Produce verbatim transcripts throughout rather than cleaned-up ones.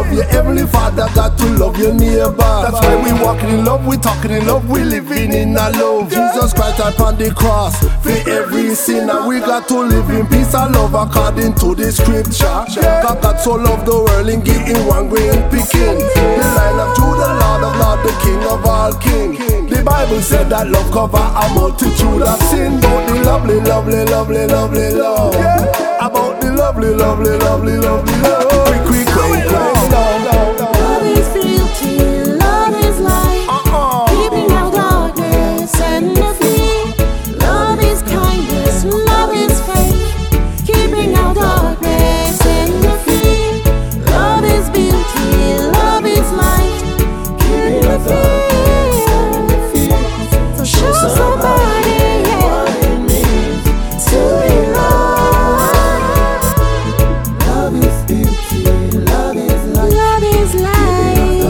love your heavenly Father, got to love your neighbor. That's why we walking in love, we talking in love, we living in a love. Jesus Christ upon the cross for every sinner. We got to live in peace and love according to the scripture. God, God so loved the world and give him one grain picking. The Lion of Judah, Lord of Lords, the King of all kings. The Bible said that love cover a multitude of sin. About the lovely, lovely, lovely, lovely love. About the lovely, lovely, lovely, lovely love. Quick, quick, quick, quick, love. Love is beauty, love is light, uh-uh. keeping out darkness and defeat. Love is kindness, love is faith, keeping out darkness and defeat. Love is beauty, love is light, keeping out darkness and defeat. So show somebody what it means to be loved. Love is beauty, love is light. Love is light.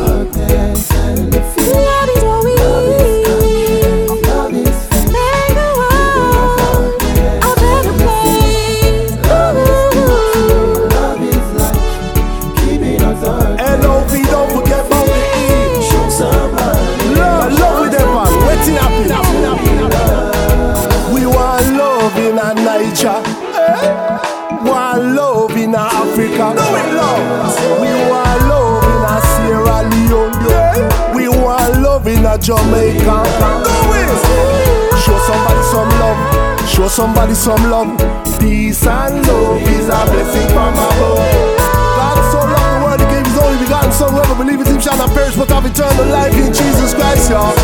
Love is what we need. Love is faith. Make the world a better place. Love is light. Keeping us dark. L O V, don't forget about the E. Show somebody. Love, love with them man, waiting happy. We want love in a Niger, eh? Want love in a Africa. No, we love. We want love in a Sierra Leone, yeah. We want love in a Jamaica. No, we. Show somebody some love. Show somebody some love. Peace and love is a blessing from above. God so loved the world, he gave his only begotten Son. Whoever believes in him shall not perish but have eternal life in Jesus Christ, y'all.